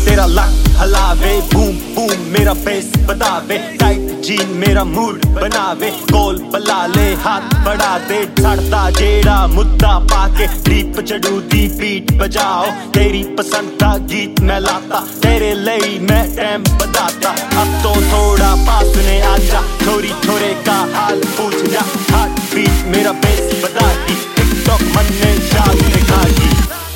तेरा लक हलावे, boom boom मेरा बेस बदावे, टाइट जीन मेरा मूड बनावे, गोल बला ले हाथ बढ़ा दे, छड़दा जेड़ा मुद्दा पाके डीप चढ़ू दी बीट बजाओ, तेरी पसंद का गीत मैं लाता, तेरे लई मैं टाइम बताता, अब तो थोड़ा पास ने आजा, थोड़ी थोड़े का हाल पूछ जा, हार्ट बीट मेरा बेस बता दी, टिकटॉक मन में जाग दिखा दी।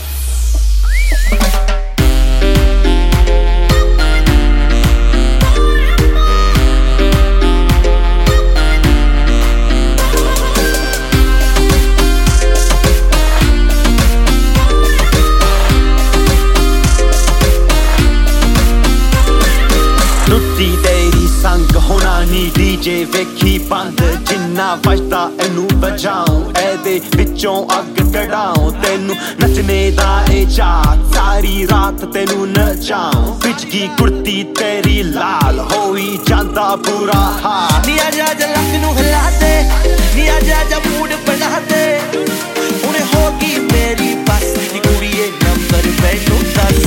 तेरी संग होना नी डीजे वेखी बंद जिन्ना वजदा एनू बजाऊं, एदे विचों अग कढाऊं, तेनू नचने दा ए चाह, सारी रात तेनू नचाऊं, पिचगी कुर्ती तेरी लाल होई जांदा बुरा हाल, नी आजा जा लक नू हिला दे, नी आजा जा मूड बना दे, हुणे होगी मेरी बस, नी कुड़िए नंबर मैनू दस।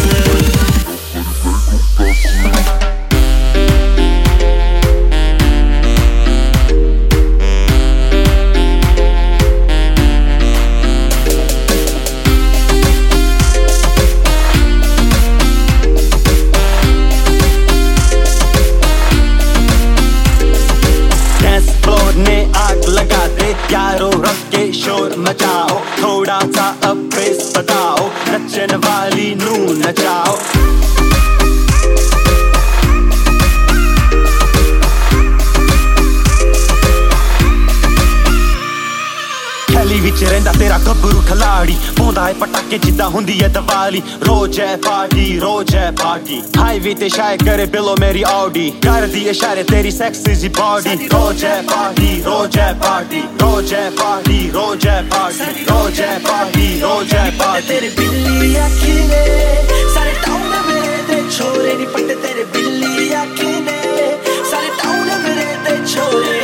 यारो रख के शोर मचाओ, थोड़ा सा अब बेस बताओ, नचन वाली नू नचाओ। थैली विच रहिंदा तेरा गब्बरू खिलाड़ी, पाउंदा है पटाके जिद्दां हुंदी है दिवाली, रोज है पार्टी, हाईवे ते शाय करे बिलो मेरी ऑडी, कर दी इशारे तेरी सेक्सी सी बॉडी, रोज है पार्टी, रोज है पार्टी, रोज है पार्टी, रोज है पार्टी, रोज है पार्टी, रोज है पार्टी। तेरे बिल्ली आँखी ने सारे टाउन में मेरे ते छोरे नी पट्टे, तेरे बिल्ली आँखी ने सारे टाउन में मेरे ते छोरे,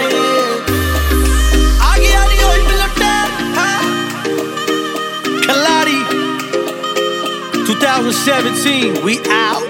आगे आ रही हो पिलटे हाँ खिलाड़ी 2017 we out।